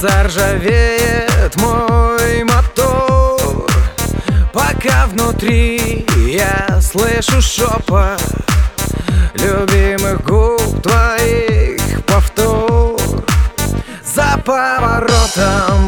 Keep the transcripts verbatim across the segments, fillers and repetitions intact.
заржавеет мой мотор, пока внутри я слышу шепот любимых губ твоих повтор. За поворотом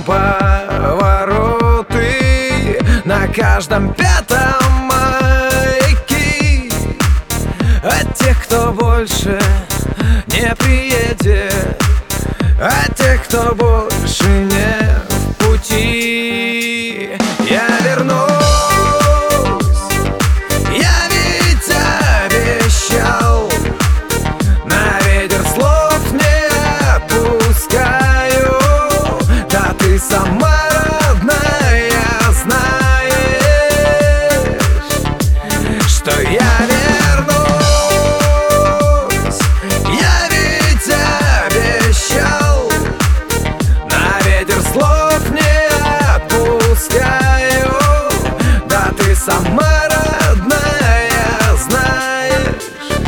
повороты, на каждом пятом маяки от тех, кто больше не приедет, от тех, кто больше не в пути. Я вернусь, я ведь обещал, на ветер слов не отпускаю. Да ты сама родная знаешь, что я вернусь. Я ведь обещал, на ветер слов не отпускаю. Да ты сама родная знаешь.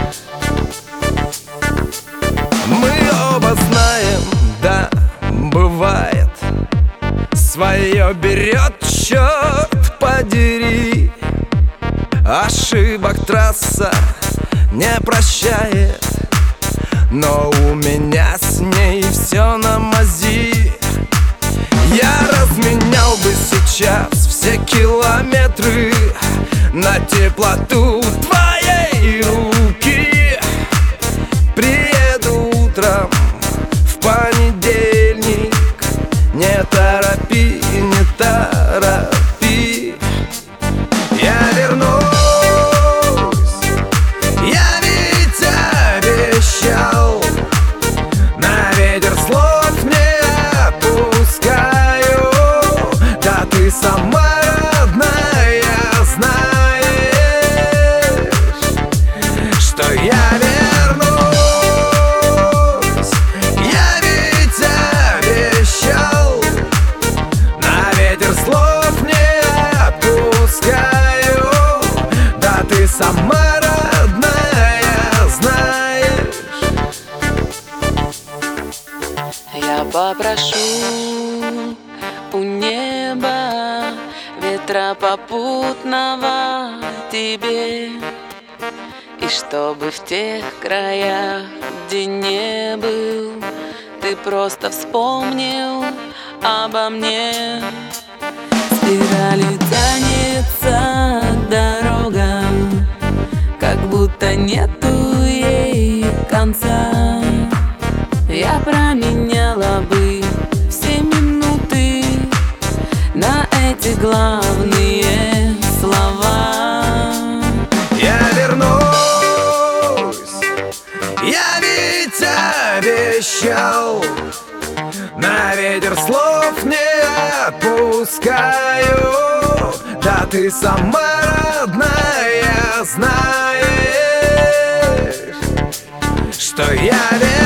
Мы оба знаем, да, бывает, свое берет, черт подери. Ошибок трасса не прощает, но у меня с ней все на мази. Я разменял бы сейчас все километры на теплоту твоей руки. Приеду утром в понедельник, не торопи, не торопи. Я вернусь, я ведь обещал, на ветер слов не отпускаю. Да ты сама родная знаешь, что я вернусь. Я ведь обещал, на ветер слов не отпускаю. Да ты сама родная знаешь. Я попрошу у неба ветра попутного тебе, и чтобы в тех краях, где не был, ты просто вспомнил обо мне. Спиралью тянется дорога, как будто нету ей конца. Я променяла бы все минуты на эти главные слова. Я вернусь, я ведь обещал, на ветер слов не отпускаю. Да ты сама родная знаешь, что я вернусь.